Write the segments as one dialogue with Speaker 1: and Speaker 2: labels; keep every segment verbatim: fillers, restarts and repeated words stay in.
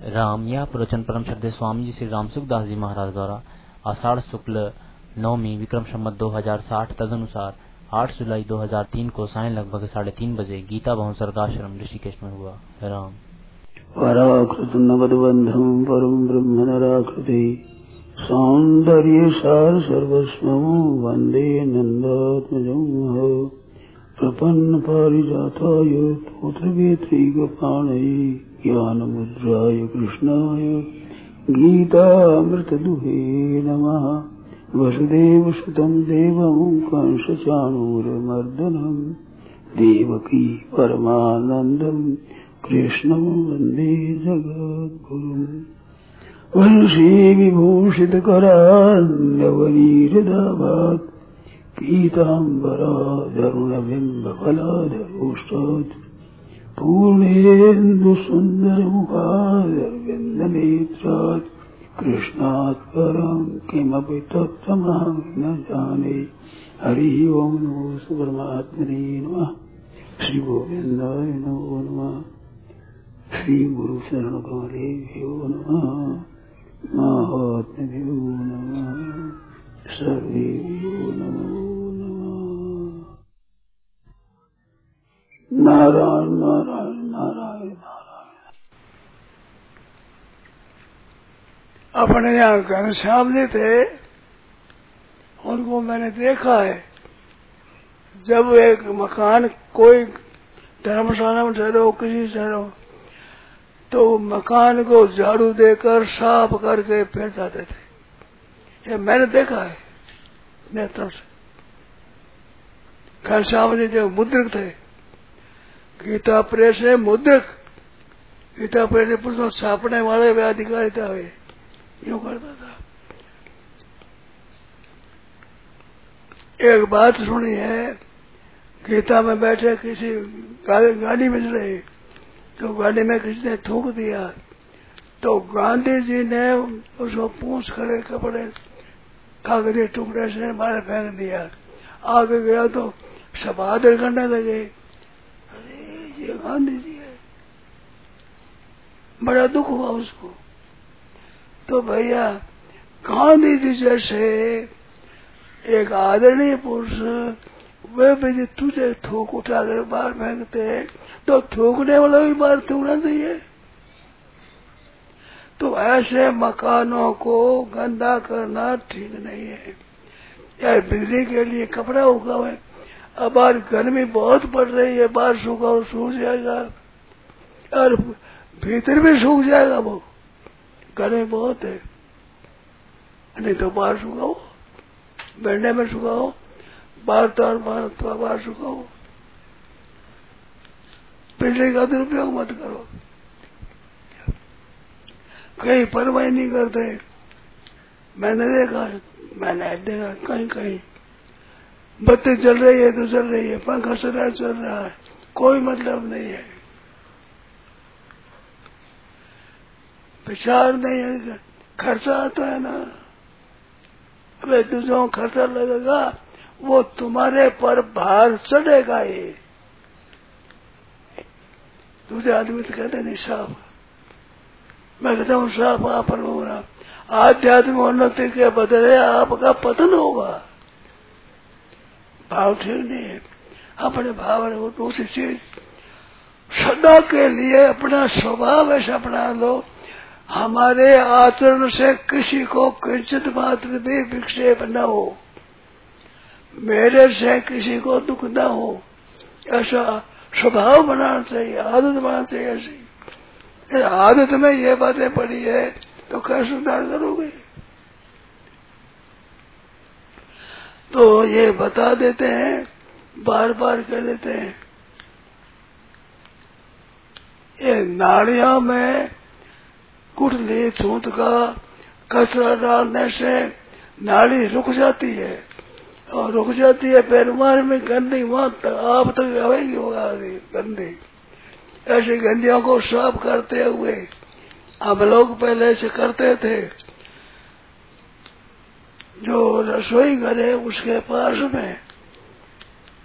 Speaker 1: राम यह प्रवचन परम श्रद्धेय स्वामी जी श्री राम सुखदास जी महाराज द्वारा आषाढ़ शुक्ल नौमी विक्रम संवत दो हजार साठ तदनुसार आठ जुलाई दो हजार तीन को साय लगभग साढ़े तीन बजे गीता भवन सर्गाश्रम ऋषिकेश में हुआ। राम
Speaker 2: पराकृत नवदबंधम परम ब्रह्म नराकृति सौंदर्य सार सर्वस्वं वंदे नंदात्मजं प्रपन्न पारिजाताय तोत्रवेत्रैकपाणये ज्ञानमुद्राय कृष्णाय गीतामृतदुहे नमः। वसुदेवसुतं देवं कंसचाणूरमर्दनं देवकी परमानन्दं कृष्णं वन्दे जगद्गुरुम्। वंशी विभूषितकरान्नवनीरदाभात् पीताम्बराधरुणबिम्बफलाधरोष्टात् पूर्णेन्दुसुन्दरमुखादरविन्दनेत्रात् कृष्णात् परं किमपि तत्त्वमहं न जाने। हरिः ओं नमो परमात्मने नमः। श्री गोविन्दाय नमो नमः। श्री गुरु शरण कमलेभ्यो नमः। महात्म्यो नमः। सर्वेभ्यो नमो नमः। नारायण नारायण नारायण नारायण।
Speaker 3: अपने यहाँ घनश्याम जी थे, उनको मैंने देखा है। जब एक मकान कोई धर्मशाला में ठहरो, किसी ठहरो, तो मकान को झाड़ू देकर साफ करके फिर जाते थे। ये मैंने देखा है नेत्रों से। घनश्याम जी जो मुद्रक थे, गीता प्रेस है मुद्रक, गीता प्रेस ने पुस्तक छापने वाले वे अधिकारी था, वे यूं करता था। एक बात सुनी है, गीता में बैठे किसी गाड़ी में चले, तो गाड़ी में किसी ने थूक दिया, तो गांधी जी ने उसको पूंछ करे कपड़े कागजी टुकड़े से मारे फेंक दिया। आगे गया तो सब आदर करने लगे, अरे ये गांधी जी है। बड़ा दुख हुआ उसको। तो भैया गांधी जी जैसे एक आदरणीय पुरुष वे भी तुझे थूक उठा कर बाहर फेंकते, तो थूकने वाला भी बाहर थूकना चाहिए। तो ऐसे मकानों को गंदा करना ठीक नहीं है। यार बिजली के लिए कपड़ा उगा हुआ है, अब बाहर गर्मी बहुत पड़ रही है, बाहर सूखा और सूख जाएगा, और भीतर भी सूख जाएगा, वो गर्मी बहुत है। नहीं तो बाहर सुखाओ, बैठने में सुखाओ, बाहर तार बाहर बाहर सुखाओ। बिजली का दुरुपयोग मत करो। कहीं परवाही नहीं करते। मैंने देखा मैंने देखा कहीं कहीं बत्ती चल रही है तो चल रही है, पंखा चल रहा है चल रहा है, कोई मतलब नहीं है, विचार नहीं है। खर्चा आता है ना, अबे जो खर्चा लगेगा वो तुम्हारे पर भार चढ़ेगा। ये दूसरे आदमी तो कहते नहीं साफ, मैं कहता हूँ साफ आप पर होगा। आध्यात्मिक उन्नति के बदले आपका पतन होगा। भाव ठीक नहीं है, अपने भाव रहो। दूसरी चीज सदा के लिए अपना स्वभाव ऐसा अपना लो, हमारे आचरण से किसी को किंचित मात्र भी विक्षेप न हो, मेरे से किसी को दुख न हो, ऐसा स्वभाव बनाना चाहिए, आदत बनाना चाहिए। ऐसी आदत में ये बातें पड़ी है तो कैसे सुधार करोगे? तो ये बता देते हैं, बार बार कह देते हैं, ये नाड़ियों में कुटली छूत का कचरा डालने से नाड़ी रुक जाती है, और रुक जाती है पैरवार में गंदी, वहां तक आप तक आवेगी होगा गंदी। ऐसी गंदियों को साफ करते हुए हम लोग पहले से करते थे। जो रसोई घर है उसके पास में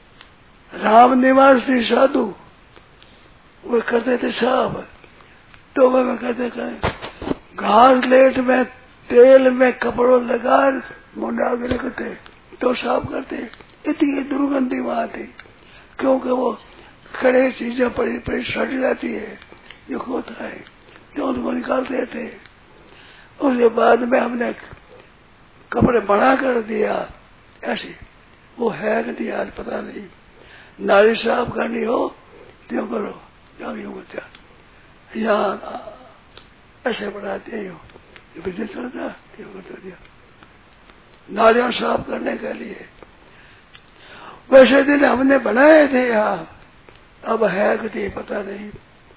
Speaker 3: राम निवासी साधु वो करते थे साफ, तो मैं कहते कहें घास लेट में तेल में कपड़ों लगा मुंडा के रखते तो साफ करते, इतनी दुर्गंधी वहां थी, क्योंकि वो खड़े चीजें पड़ी पड़ी सट जाती है, जो होता है तो उनको निकालते थे। उसके बाद में हमने कपड़े बना कर दिया ऐसे, वो है कि नहीं आज पता नहीं। नाली साफ करनी हो तो करो, यूं बच्चा यहाँ ऐसे बनाते हो, बिजनेस चलता क्यों कर दिया नालियां साफ करने के लिए। वैसे दिन हमने बनाए थे यहाँ, अब है कि नहीं पता नहीं।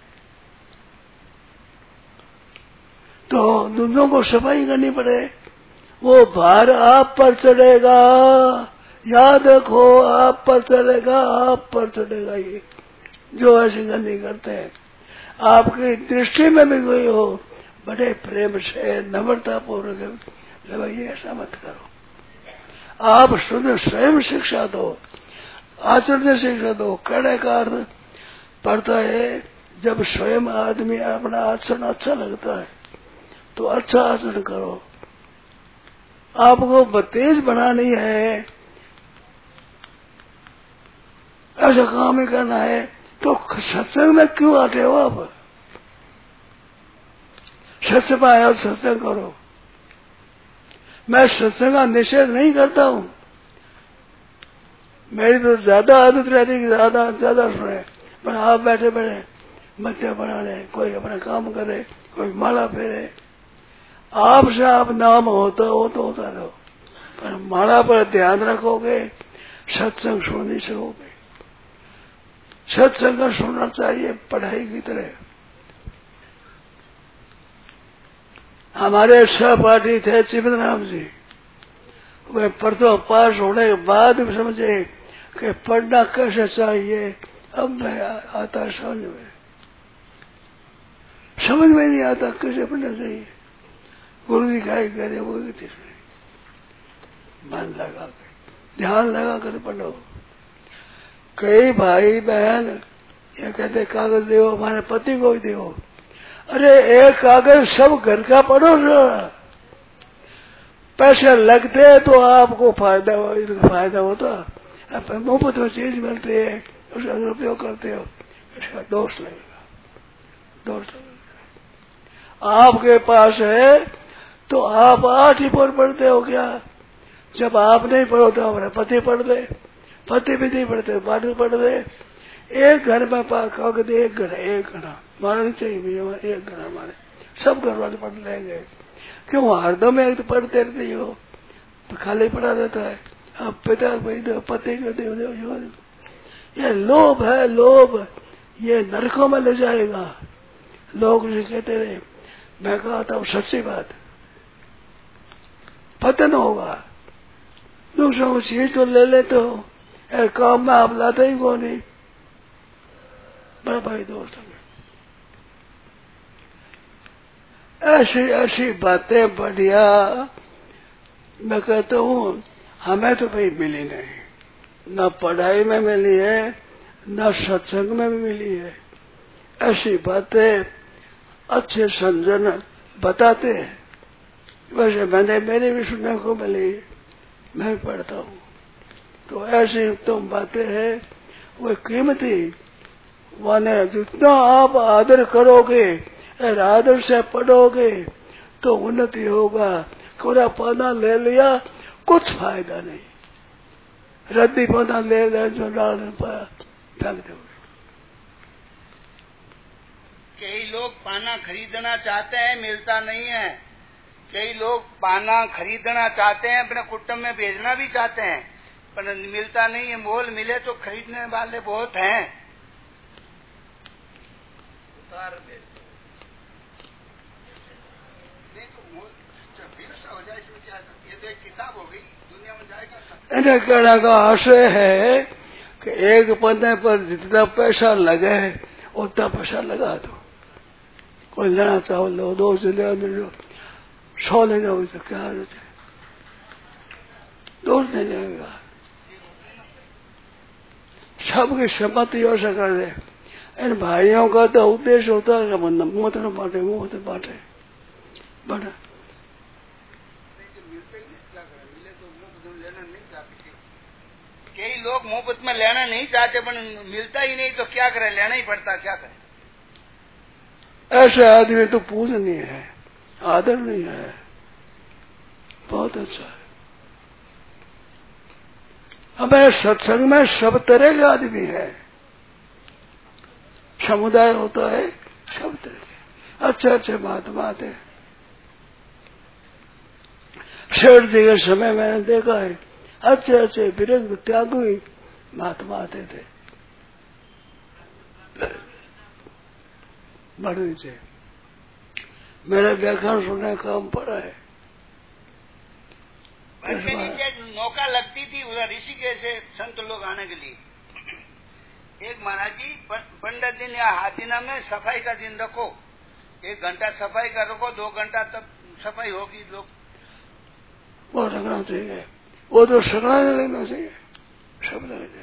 Speaker 3: तो दूधों को सफाई करनी पड़े, वो भार आप पर चढ़ेगा, याद रखो आप पर चढ़ेगा, आप पर चढ़ेगा। ये जो ऐसी गंदी करते हैं, आपकी दृष्टि में भी कोई हो, बड़े प्रेम से नम्रता पूर्वक ये ऐसा मत करो। आप शुद्ध स्वयं शिक्षा दो, आचरण शिक्षा दो। कहने का अर्थ पड़ता है जब स्वयं आदमी अपना आचरण अच्छा लगता है तो अच्छा आचरण करो। आपको तेज बनानी है, ऐसा काम ही करना है तो सत्संग में क्यों आते हो आप? सत्संग में आया सत्संग करो। मैं सत्संग का निषेध नहीं करता हूँ, मेरी तो ज्यादा आदत रहती है ज्यादा ज्यादा सुने, पर आप बैठे बैठे मत्या बना ले, कोई अपना काम करे, कोई माला फेरे। आपसे आप नाम होता हो तो होता रहो, पर माला पर ध्यान रखोगे, सत्संग सुन नहीं सकोगे। सत्संग का सुनना चाहिए पढ़ाई की तरह। हमारे सहपाठी थे चिमनराम जी, वे प्रथम पास होने के बाद भी समझे कि पढ़ना कैसे चाहिए। अब मैं आता समझ में, समझ में नहीं आता कैसे पढ़ना चाहिए। गुरु जी क्या कह रहे वो मन लगा कर ध्यान लगा कर पढ़ो। कई भाई बहन ये कहते कागज दो, हमारे पति को भी दो। अरे एक कागज सब घर का पढ़ो, पैसे लगते तो आपको फायदा हो, फायदा होता। मुफ्त में चीज मिलती है, उसका दुरुपयोग करते हो, इसका दोष लगेगा, दोष लगेगा। आपके पास है तो आप आठ ही पर पढ़ते हो क्या? जब आप नहीं पढ़ो तो हमारे पति पढ़ दे, पति भी नहीं पढ़ते बाद में पढ़ दे। एक घर में कागज एक घर एक घड़ा मारा नहीं चाहिए भैया, एक घड़ा मारे सब घर वाले पढ़ लेंगे। क्यों हरदम एक तो पढ़ते रहते हो, तो खाली पढ़ा रहता है। अब पिता भाई दो पति को दो, दो, दो, दो। ये लोभ है, लोभ ये नरकों में ले जाएगा। लोग कहते रहे, मैं कहा था सच्ची बात, पतन होगा। दूसरों को चीज तो ले लेते हो, एक काम में आप लाते ही को नहीं। बड़ा भाई दोस्त ऐसी ऐसी बातें बढ़िया मैं कहता हूँ, हमें तो भाई मिली नहीं, न पढ़ाई में मिली है न सत्संग में भी मिली है। ऐसी बातें अच्छे संजन बताते हैं। वैसे मैंने मेरे भी सुनने को मिली, मैं भी पढ़ता हूँ। तो ऐसी तुम बातें हैं वो कीमती, माने जितना आप आदर करोगे और आदर से पढ़ोगे तो उन्नति होगा। कोरा पौधा ले लिया कुछ फायदा नहीं, रद्दी पौधा ले लिया जो डाल फेंक दो।
Speaker 4: कई लोग पाना खरीदना चाहते हैं, मिलता नहीं है। कई लोग पाना खरीदना चाहते हैं, अपने कुटुंब में भेजना भी चाहते हैं, पर मिलता नहीं है। मोल मिले तो खरीदने वाले बहुत हैं। उतार दे नहीं तो मोल हो जाए, ये तो एक किताब हो गई, दुनिया में जाएगा।
Speaker 3: इन्हें कहने का आशय है कि एक पन्ने पर जितना पैसा लगे उतना पैसा लगा दो। कोई लेना चाहो लो, दो से ले लो, सौ ले जाओ तो क्या हालत है, दोष नहीं जाएगा। सबकी सम्मति हो सका दे। इन भाइयों का तो उद्देश्य होता है मत न बांटे, मुंह मत बांटे, बना
Speaker 4: कई लोग मुफ्त में लेना नहीं चाहते, पर मिलता ही नहीं तो क्या करे, लेना ही पड़ता, क्या करे।
Speaker 3: ऐसे आदमी तो पूजनीय है, आदरणीय है, बहुत अच्छा है। हमें सत्संग में सब तरह के आदमी है, समुदाय होता है सब तरह के अच्छे अच्छे महात्मा थे। शेठ जी के समय मैंने देखा है अच्छे अच्छे विरक्त त्यागी महात्मा आते थे, बड़े से मेरा व्याख्यान सुनने का काम पड़ा है।
Speaker 4: नौका लगती थी उधर ऋषिकेश से संत लोग आने के लिए। एक महाराज जी पंद्रह दिन या हाथीना में सफाई का दिन रखो, एक घंटा सफाई का रखो, दो घंटा तब सफाई होगी। लोग
Speaker 3: वो रखना चाहिए, वो तो सगड़ा लेना चाहिए, सब लगे जाए।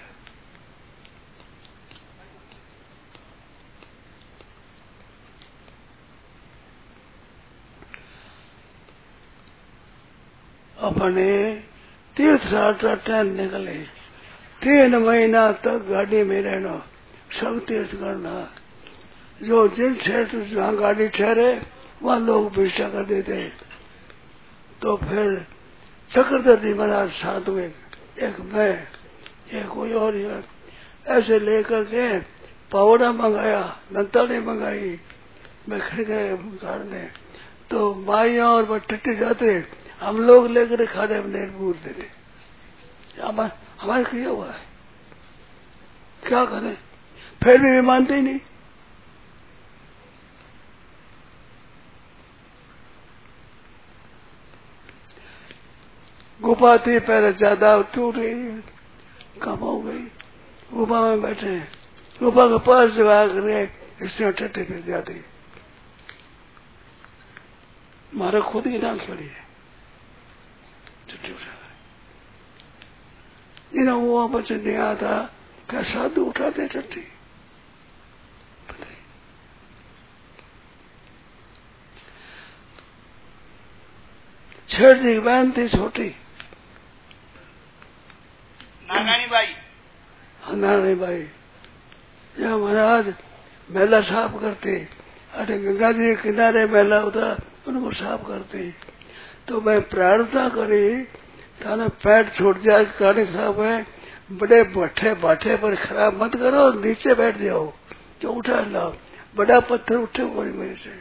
Speaker 3: अपने तीर्थ यात्रा ट्रेन निकले, तीन महीना तक गाड़ी में रहना, सब तीर्थ करना। जो जिन क्षेत्र जहाँ गाड़ी ठहरे वहाँ लोग भिक्षा कर देते। तो फिर चक्रधर महाराज साथ में, एक मैं, एक कोई और, ऐसे लेकर के पावड़ा मंगाया, नंताली मंगाई, मैं खड़ गए उतारने। तो माइया और बट्टी जाते, हम लोग लेकर खाने में नहीं पूछते थे, हमारे किया हुआ है, क्या करें, फिर भी मानते ही नहीं। गुफा थी पहले, ज्यादा टूट गई, कम हो गई, गुफा में बैठे, गुफा के पास जब आकर इसमें टट्टे फिर जाती, हमारे खुद की नाम छोड़ी है, टट्टी उठा इन्हें वो बच्चे नहीं आता, क्या साधु उठाते टट्टी, छेड़ जी बहन थी छोटी,
Speaker 4: नारायणी बाई,
Speaker 3: नारायणी बाई, या महाराज मेला साफ करते, अरे गंगा जी के किनारे मेला होता, उनको साफ करते। तो मैं प्रार्थना करी, थाने पैर छोड़ जाए, काने साफ है, बड़े भट्ठे भाठे पर खराब मत करो, नीचे बैठ जाओ, जो उठा लाओ, बड़ा पत्थर उठे पड़े मेरे से,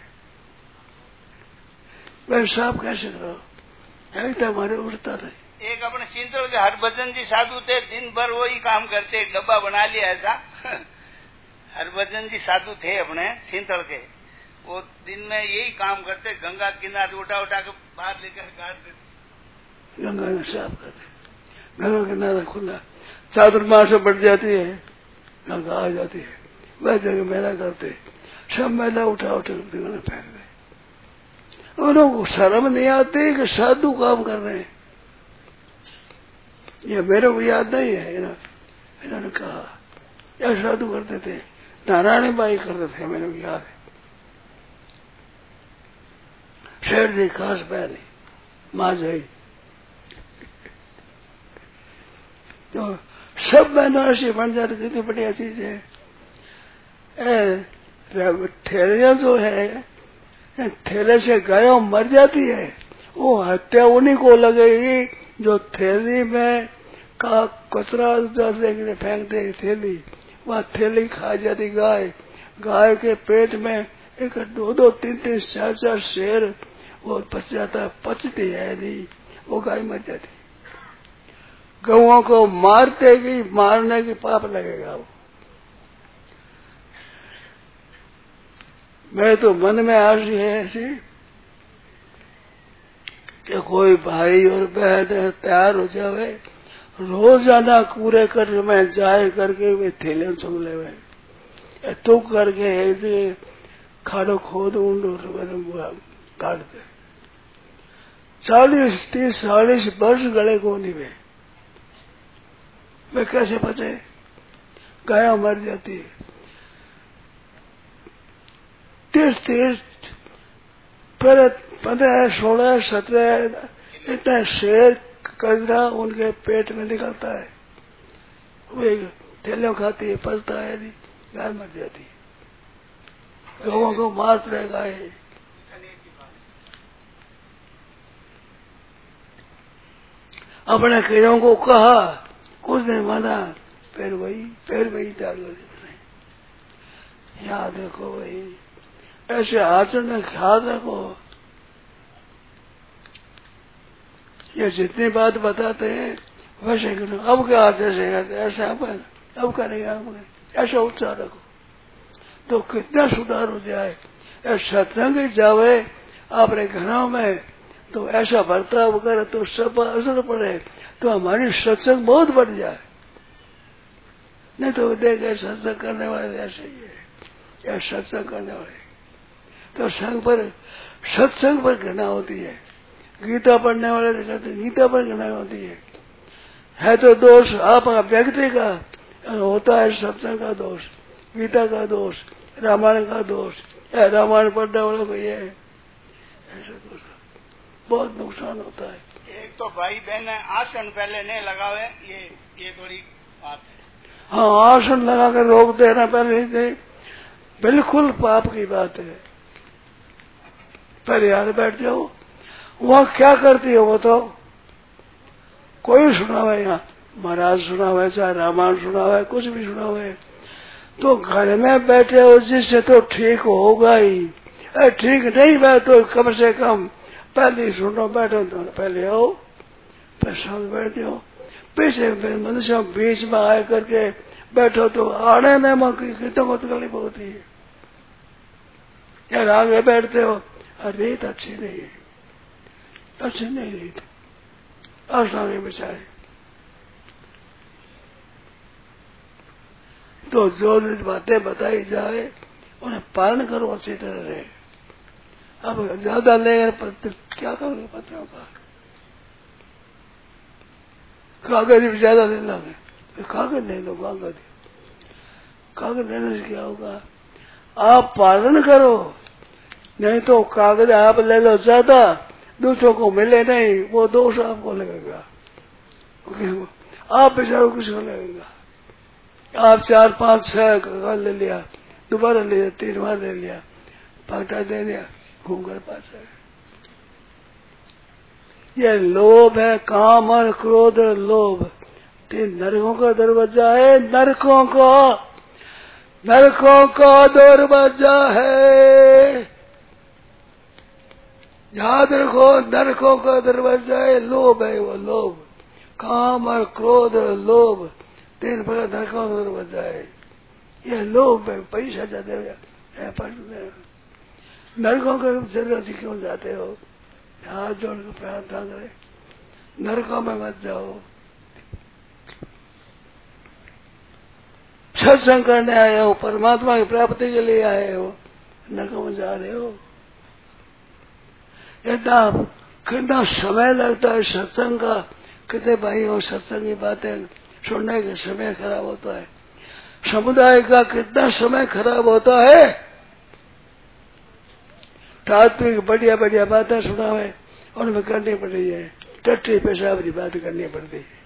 Speaker 3: मैं साफ कैसे करो, ऐसा हमारे उठता नहीं।
Speaker 4: एक अपने चिंतल के हरभजन जी साधु थे, दिन भर वही काम करते, डब्बा बना लिया ऐसा। हरभजन जी साधु थे अपने चिंतल के, वो दिन में यही काम करते, गंगा किनारे उठा उठा के बाहर लेकर काट देते,
Speaker 3: गंगा में साफ करते, गंगा किनारा खुला, चातुर्मास से बढ़ जाती है, गंगा आ जाती है, वह जगह मेला करते, सब मेला उठा उठा गंगा में फेंक दे। उनको शर्म नहीं आती कि साधु काम कर रहे हैं, ये मेरे को याद नहीं है, इन्होंने कहा यह साधु करते थे, नारायणी बाई करते थे, मेरे को याद है। शेर जी खास बहनी माँ जाई, तो सब बहनों ऐसी बन जाती, कितनी बढ़िया चीज है। ठेलियां जो है, थैले से गायों मर जाती है, वो हत्या उन्हीं को लगेगी जो थैली में का कचरा फेंक दे, थैली वह थैली खा जाती गाय, गाय के पेट में एक दो दो तीन तीन चार चार शेर वो पच जाता, पचती है नहीं, वो गाय मर जाती। गौओं को मारते की मारने की पाप लगेगा। वो मैं तो मन में आरजी है ऐसी कि कोई भाई और बहन तैयार हो जावे, रोजाना कूड़े कर में जाए करके वे थैले चुग ले, तो करके ऐसे खाड़ो खोद ऊंडो काट दे। चालीस तीस चालीस वर्ष गले को नहीं वे, वे कैसे बचे, गाय मर जाती है। तीस तीस फिर पंद्रह सोलह सत्रह इतना शेर कचरा उनके पेट में निकलता है, वे थैलियों खाती है, पचता है, गाय मर जाती है, लोगों को मार रहे गाय। अपने कीड़ों को कहा, कुछ नहीं माना, फिर वही फिर वही डालो। याद रखो भाई, ऐसे आचरण में ख्याल रखो। ये जितनी बात बताते हैं वैसे करो। अब क्या जैसे ऐसा अब अब करेगा, अब ऐसा उत्साह रखो तो कितना सुधार हो जाए। सत्संग जावे अपने घरों में तो ऐसा बर्ताव करे तो सब असर पड़े तो हमारी सत्संग बहुत बढ़ जाए। नहीं तो देखे सत्संग करने वाले ऐसे ही है, या सत्संग करने वाले तो संग पर सत्संग पर घृणा होती है। गीता पढ़ने वाले कहते गीता पर घृणा होती है। है तो दोष आप व्यक्ति का होता है, सत्संग का दोष, गीता का दोष, रामायण का दोष, या रामायण पढ़ने वालों को ये ऐसा दोष बहुत नुकसान होता है।
Speaker 4: एक तो भाई बहन आसन पहले नहीं लगावे, ये ये थोड़ी बात है।
Speaker 3: हाँ, आसन लगा कर रोक देना पहले से बिल्कुल पाप की बात है। पहले यार बैठ जाओ, वहाँ क्या करती हो वो तो कोई सुनावे, यहाँ महाराज सुनावे, चाहे रामायण सुनावे, कुछ भी सुनावे, तो घर में बैठे हो जिससे तो ठीक होगा ही। ठीक नहीं बैठ तो कम से कम पहले सुनो, बैठो तो पहले आओ, फिर साथ बैठते हो। पीछे मनुष्य बीच में आए करके बैठो तो आने न मौकी कितने को तकलीफ होती है। यार आगे बैठते हो, रीत अच्छी नहीं है, अच्छी नहीं रीत, असामी बेचारे। तो जो बातें बताई जाए उन्हें पालन करो अच्छी तरह रहे। अब ज्यादा लेकर क्या करोगे पत्रों का, कागज भी ज्यादा ले लोगे, कागज ले लो, कागज कागज लेने से क्या होगा, आप पालन करो। नहीं तो कागज आप ले लो ज्यादा, दूसरों को मिले नहीं, वो दोष आपको लगेगा। आप बेचारों किसको लगेगा। आप चार पांच छह कागज ले लिया, दोबारा ले लिया, तीन बार ले लिया, पलटा दे दिया, घूम कर पास है। ये लोभ है, काम और क्रोध लोभ, तीन नरकों का दरवाजा है, नरकों को नरकों का दरवाजा है, याद रखो, नरकों का दरवाजा है, लोभ है वो लोभ, काम और क्रोध लोभ, तीन बड़ा नरकों का दरवाजा है। ये लोभ है, पैसा ज्यादा है, नरकों का जरूरत क्यों जाते हो, हाथ जोड़ कर प्रार्थना करे, नरकों में मत जाओ। सत्संग करने आए हो, परमात्मा की प्राप्ति के लिए आए हो, नरकों में जा रहे हो। इतना कितना समय लगता है सत्संग का, कितने भाइयों सत्संग की बातें सुनने के समय खराब होता है, समुदाय का कितना समय खराब होता है। तात्विक बढ़िया बढ़िया बातें सुनावे उनमें करनी पड़ रही है, टट्टी पेशाब की बात करनी पड़ती है।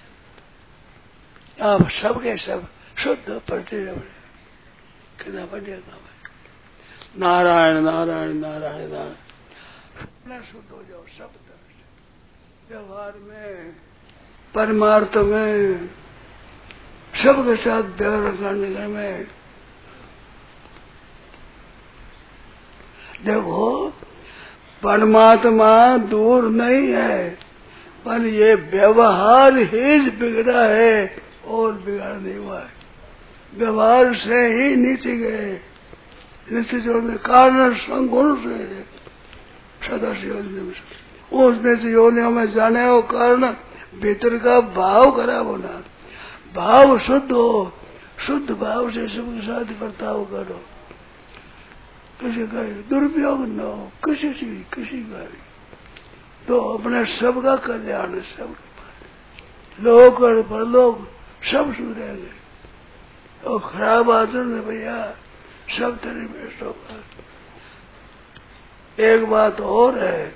Speaker 3: आप सबके सब शुद्ध पड़ते कितना बढ़िया काम है। नारायण नारायण नारायण नारायण, शुद्ध हो जाओ सब तरह से, व्यवहार में, परमार्थ में, सबके साथ व्यवहार करने में। देखो परमात्मा दूर नहीं है, पर ये व्यवहार ही बिगड़ा है और बिगड़ नहीं हुआ है। व्यवहार से ही नीचे गए, नीचे जोड़ने कारण संगुण से सदा से उसने से योनियों में जाने हो, कारण भीतर का भाव खराब होना। भाव शुद्ध हो, शुद्ध भाव से सबके साथ बर्ताव करो, किसी का दुरुपयोग न हो, किसी से किसी का भी, तो अपने सबका कल्याण, सबके पास लोग और परलोक सब सुधरेंगे। और खराब आचरण में भैया सब तेरे बेस्ट होगा। एक बात और है,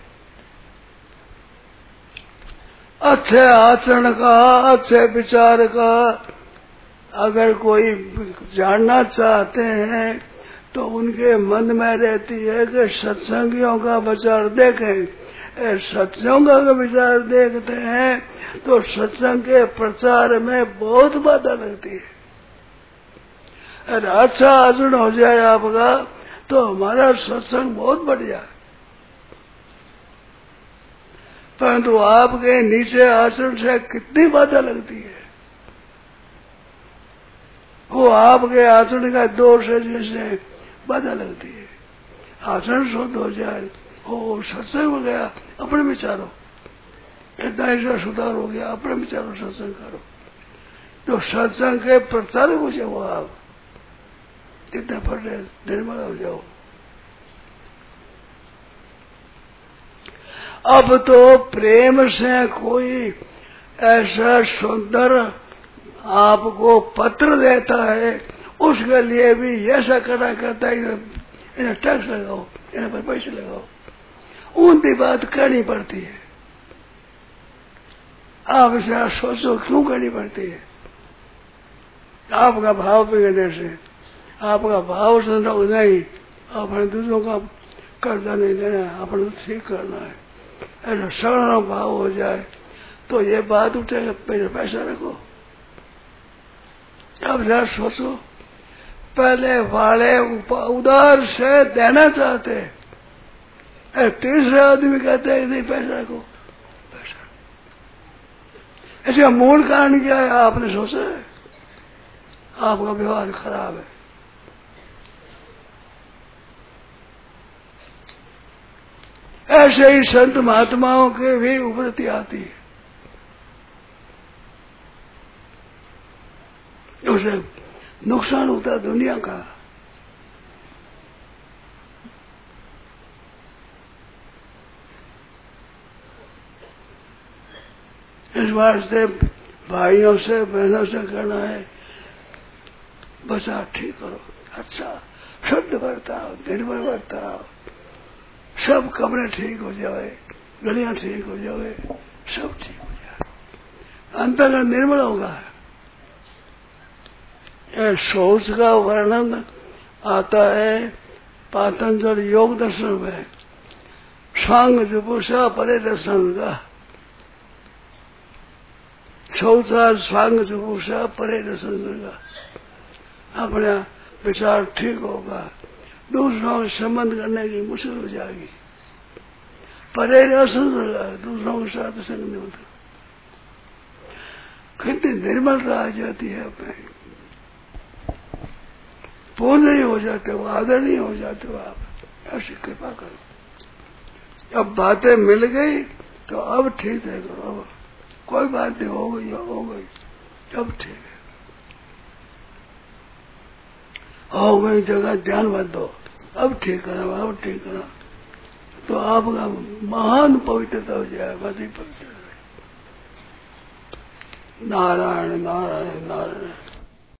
Speaker 3: अच्छे आचरण का, अच्छे विचार का अगर कोई जानना चाहते हैं तो उनके मन में रहती है कि सत्संगियों का विचार देखें। सत्संगों का विचार देखते हैं तो सत्संग के प्रचार में बहुत बाधा लगती है। अगर अच्छा आचरण हो जाए आपका तो हमारा सत्संग बहुत बढ़िया, परंतु आपके नीचे आचरण से कितनी बाधा लगती है। वो आपके आचरण का दोष है जिससे बाधा लगती है। आचरण शुद्ध हो जाए, हो सत्संग हो गया, अपने विचारो, इतना ऐसा सुधार हो गया, अपने विचारो, सत्संग करो। तो सत्संग के प्रचार हो जाओ, आप कितने फटे निर्मल हो जाओ। अब तो प्रेम से कोई ऐसा सुंदर आपको पत्र देता है, उसके लिए भी ऐसा करना करता है, इन्हें टैक्स लगाओ, इन्हें पर पैसे लगाओ, उनकी बात करनी पड़ती है। आप इसे सोचो क्यों करनी पड़ती है। आपका भाव बिगड़ने से, आपका भाव संतोष नहीं, अपने दूसरों का कर्जा नहीं लेना, अपने ठीक करना है। ऐसा सरल भाव हो जाए तो ये बात उठेगा, पहले पैसा रखो। अब जरा सोचो, पहले वाले उदार से देना चाहते हैं, तीसरे आदमी कहते हैं नहीं पैसा रखो, पैसा। इसका मूल कारण क्या है आपने सोचा है? आपका व्यवहार खराब है। ऐसे ही संत महात्माओं के भी उभरती आती है, उसे नुकसान होता है दुनिया का। इस वास्ते भाइयों से बहनों से कहना है, बचा ठीक करो, अच्छा शुद्ध बर्ताओ, निर्मल बर्ताओ, सब कमरे ठीक हो जाए, गलियां ठीक हो जाए, सब ठीक हो जाए, अंतर्गत निर्मल होगा। यह सोच का वर्णन आता है पातंजल योग दर्शन में, सांग जुपुषा परे दर्शन का। शौचा सांग जुपुषा परे दर्शन का, अपना विचार ठीक होगा, दूसरों से संबंध करने की मुश्किल हो जाएगी। परे दर्शन दूसरों के साथ संग नहीं होता, कितनी निर्मलता आ जाती है, अपने पूर्ण नहीं हो जाते हो, आदर नहीं हो जाते हो आप। ऐसी कृपा करो। अब बातें मिल गई तो अब ठीक है करो, अब कोई बात नहीं, हो गई हो गई, अब ठीक है, हो गई जगह ध्यान मत दो, अब ठीक करा, अब ठीक करा, तो आपका महान पवित्रता हो जाएगा। पवित्र नारायण नारायण नारायण।